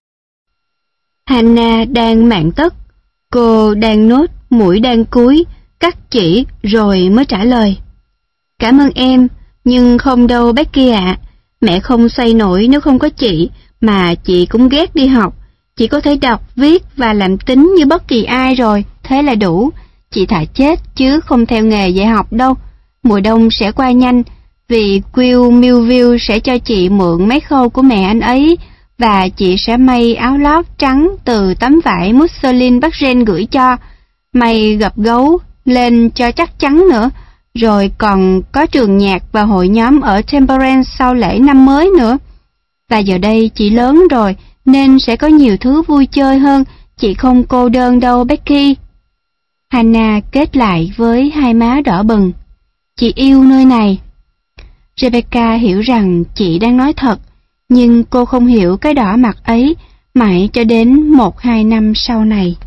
Hannah đang mạn tất, cô đang nốt, mũi đang cúi, cắt chỉ rồi mới trả lời. Cảm ơn em, nhưng không đâu Becky ạ. Mẹ không xoay nổi nếu không có chị, mà chị cũng ghét đi học. Chị có thể đọc, viết và làm tính như bất kỳ ai rồi, thế là đủ. Chị thà chết chứ không theo nghề dạy học đâu. Mùa đông sẽ qua nhanh, vì Will Millville sẽ cho chị mượn mấy khâu của mẹ anh ấy, và chị sẽ may áo lót trắng từ tấm vải Mussolin bác Ren gửi cho. mày gập gấu lên cho chắc chắn nữa, rồi còn có trường nhạc và hội nhóm ở Temperance sau lễ năm mới nữa. Và giờ đây chị lớn rồi nên sẽ có nhiều thứ vui chơi hơn, chị không cô đơn đâu Becky. Hannah kết lại với hai má đỏ bừng. Chị yêu nơi này. Rebecca hiểu rằng chị đang nói thật, nhưng cô không hiểu cái đỏ mặt ấy mãi cho đến 1-2 năm sau này.